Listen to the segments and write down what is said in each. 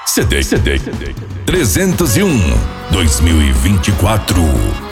CD 301 2024.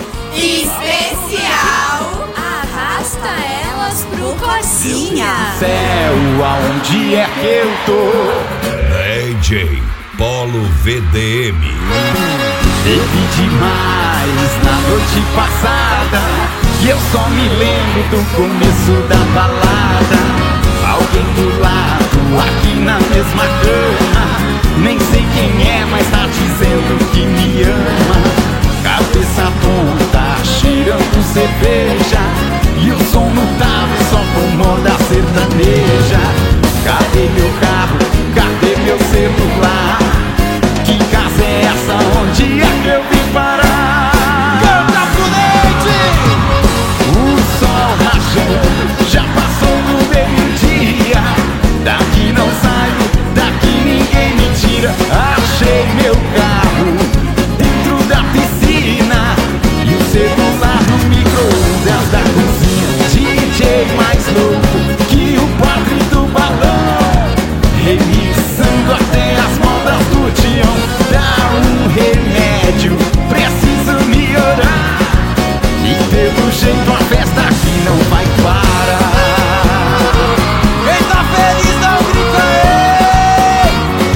Especial Arrasta Elas pro Cozinha. Céu, aonde é que eu tô? DJ Polo VDM. Bebi demais na noite passada e eu só me lembro do começo da balada. Alguém do lado, aqui na mesma cama. Nem sei quem é, mas tá dizendo que me ama. Cabeça tonta, cheirando cerveja, e o som no talo só com moda sertaneja. Cadê meu carro? Cadê meu celular? Que casa é essa? Onde é que eu vim parar? Canta pro leite! O sol rachando, já passou do meio-dia. Daqui não saio, daqui ninguém me tira. Achei meu carro dentro da piscina e o celular no micro-ondas da cozinha. DJ mais louco que o padre do balão, remixando até as modas do Tião. Dá um remédio, preciso melhorar, e pelo jeito a festa aqui não vai parar. Quem tá feliz dá um grito aí!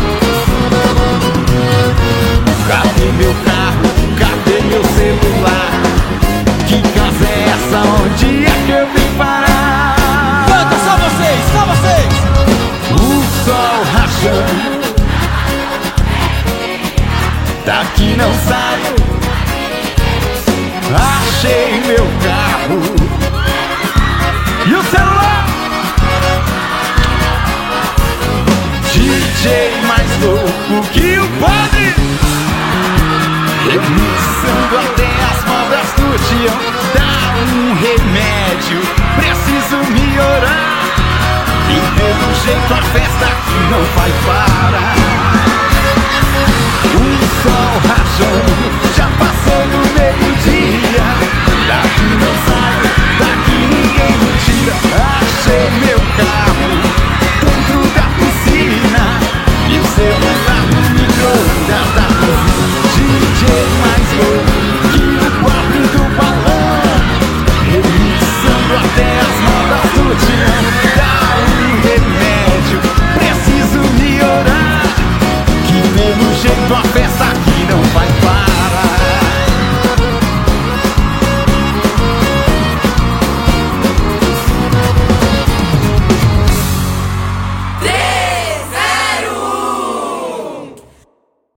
Cadê meu carro? Cadê meu celular? Que casa é essa? Onde é que eu vim parar? Canta, só vocês, só vocês! O sol rachando, daqui não saio. Achei meu carro e o celular. DJ mais louco que o padre, remixando até as modas do Tião. Dá um remédio, preciso melhorar, e pelo jeito a festa aqui não vai parar. O sol rachando, já passou do meio-dia. Daqui não saio, daqui ninguém me tira. Achei meu carro dentro da piscina e o celular no micro-ondas da cozinha. DJ mais louco que o padre do balão, remixando até as modas do Tião. Dá um remédio, preciso melhorar, que pelo jeito a festa